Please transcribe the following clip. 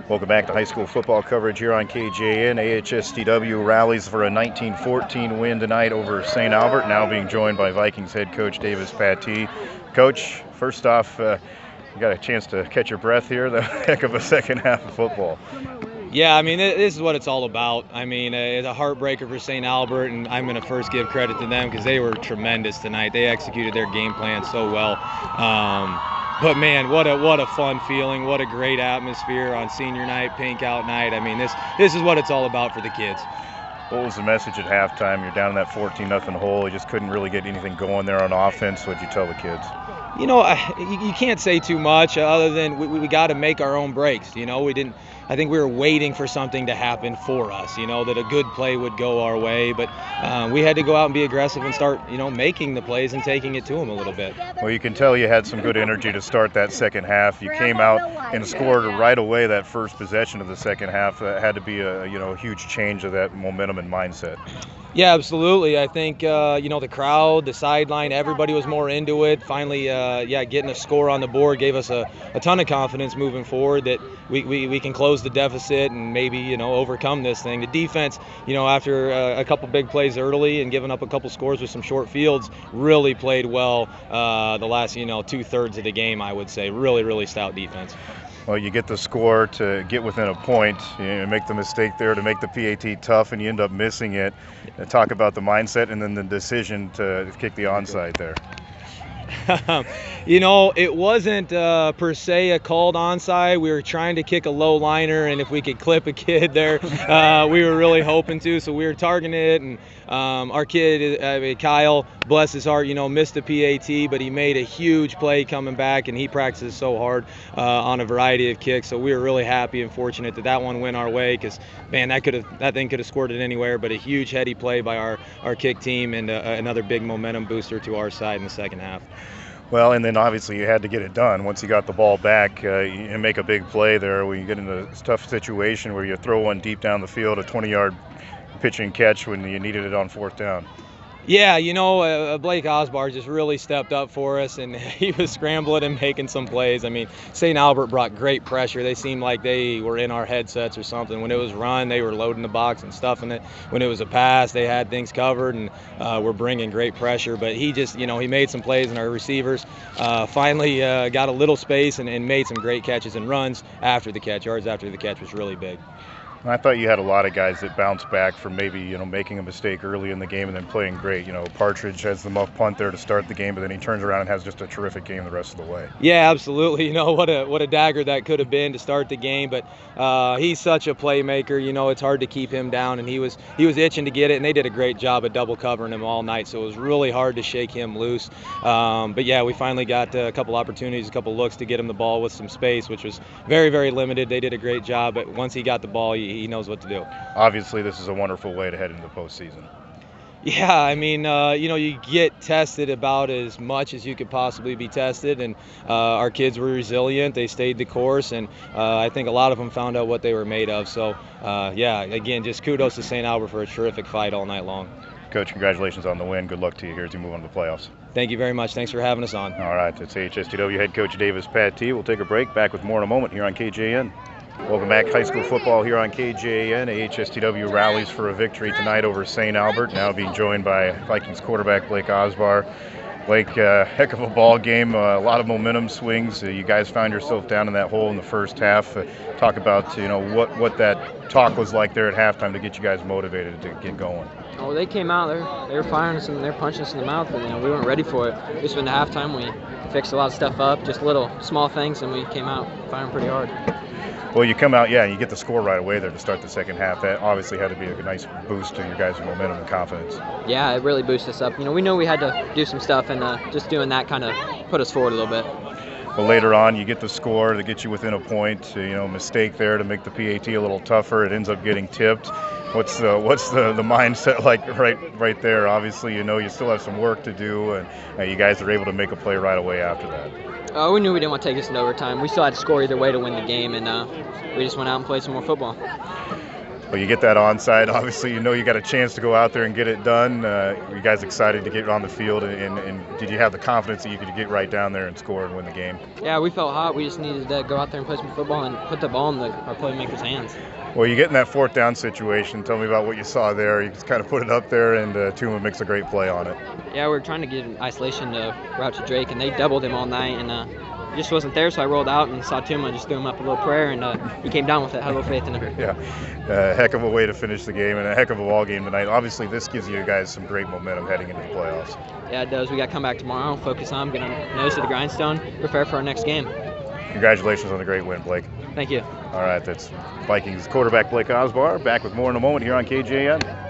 Welcome back to high school football coverage here on KJN. AHSTW rallies for a 19-14 win tonight over St. Albert, now being joined by Vikings head coach Davis Pattee. Coach, first off, you got a chance to catch your breath here. The heck of a second half of football. Yeah, I mean, this is what it's all about. I mean, it's a heartbreaker for St. Albert, and I'm going to first give credit to them because they were tremendous tonight. They executed their game plan so well. But man, what a fun feeling! What a great atmosphere on senior night, pink out night. I mean, this is what it's all about for the kids. What was the message at halftime? You're down in that 14-0 hole. You just couldn't really get anything going there on offense. What'd you tell the kids? You know, you can't say too much other than we got to make our own breaks. You know, I think we were waiting for something to happen for us, you know, that a good play would go our way. But we had to go out and be aggressive and start, you know, making the plays and taking it to them a little bit. Well, you can tell you had some good energy to start that second half. You came out and scored right away that first possession of the second half. That had to be a huge change of that momentum and mindset. Yeah, absolutely. I think, the crowd, the sideline, everybody was more into it. Finally, getting a score on the board gave us a ton of confidence moving forward that we can close the deficit and maybe, overcome this thing. The defense, after a couple big plays early and giving up a couple scores with some short fields, really played well the last, 2/3 of the game, I would say. Really, really stout defense. Well, you get the score to get within a point, you make the mistake there to make the PAT tough, and you end up missing it. Talk about the mindset and then the decision to kick the onside there. It wasn't per se a called onside. We were trying to kick a low liner, and if we could clip a kid there, we were really hoping to. So we were targeting it, and our kid, Kyle, bless his heart, missed a PAT, but he made a huge play coming back, and he practices so hard on a variety of kicks. So we were really happy and fortunate that one went our way because, man, that thing could have scored it anywhere. But a huge heady play by our kick team and another big momentum booster to our side in the second half. Well, and then obviously you had to get it done. Once you got the ball back, you make a big play there when you get in a tough situation where you throw one deep down the field, a 20-yard pitch and catch when you needed it on fourth down. Yeah, Blake Osbar just really stepped up for us, and he was scrambling and making some plays. I mean, St. Albert brought great pressure. They seemed like they were in our headsets or something. When it was run, they were loading the box and stuffing it. When it was a pass, they had things covered and were bringing great pressure. But he just, he made some plays, and our receivers finally got a little space and made some great catches and runs after the catch. Yards after the catch was really big. I thought you had a lot of guys that bounced back from maybe, making a mistake early in the game and then playing great. Partridge has the muff punt there to start the game, but then he turns around and has just a terrific game the rest of the way. Yeah, absolutely. What a dagger that could have been to start the game, but he's such a playmaker. It's hard to keep him down, and he was itching to get it, and they did a great job of double covering him all night, so it was really hard to shake him loose. But yeah, we finally got a couple opportunities, a couple looks to get him the ball with some space, which was very, very limited. They did a great job, but once he got the ball, he knows what to do. Obviously, this is a wonderful way to head into the postseason. Yeah, I mean, you get tested about as much as you could possibly be tested, and our kids were resilient. They stayed the course, and I think a lot of them found out what they were made of. So, again, just kudos to St. Albert for a terrific fight all night long. Coach, congratulations on the win. Good luck to you here as you move on to the playoffs. Thank you very much. Thanks for having us on. All right, it's AHSTW head coach Davis Pattee. We'll take a break. Back with more in a moment here on KJN. Welcome back, high school football here on KJN. AHSTW rallies for a victory tonight over St. Albert, now being joined by Vikings quarterback Blake Osbar. Blake, heck of a ball game, a lot of momentum swings. You guys found yourself down in that hole in the first half. Talk about what that talk was like there at halftime to get you guys motivated to get going. Oh, they came out. They were firing us and they're punching us in the mouth, but we weren't ready for it. Just in the halftime, we fixed a lot of stuff up, just little small things, and we came out firing pretty hard. Well, you come out, and you get the score right away there to start the second half. That obviously had to be a nice boost to your guys' momentum and confidence. Yeah, it really boosted us up. We knew we had to do some stuff, and just doing that kind of put us forward a little bit. Well, later on, you get the score to get you within a point. Mistake there to make the PAT a little tougher. It ends up getting tipped. What's the mindset like right there? Obviously, you still have some work to do, and you guys are able to make a play right away after that. We knew we didn't want to take this into overtime. We still had to score either way to win the game, and we just went out and played some more football. Well, you get that onside. Obviously, you know you got a chance to go out there and get it done. You guys excited to get on the field, and did you have the confidence that you could get right down there and score and win the game? Yeah, we felt hot. We just needed to go out there and play some football and put the ball in our playmakers' hands. Well, you get in that fourth down situation. Tell me about what you saw there. You just kind of put it up there, and Tuma makes a great play on it. Yeah, we were trying to get an isolation to route to Drake, and they doubled him all night, and he just wasn't there, so I rolled out and saw Tuma, just threw him up a little prayer, and he came down with it. Had a little faith in him. Yeah, a heck of a way to finish the game, and a heck of a ball game tonight. Obviously, this gives you guys some great momentum heading into the playoffs. Yeah, it does. We got to come back tomorrow, focus on, get our nose to the grindstone, prepare for our next game. Congratulations on the great win, Blake. Thank you. All right, that's Vikings quarterback Blake Osbar back with more in a moment here on KJN.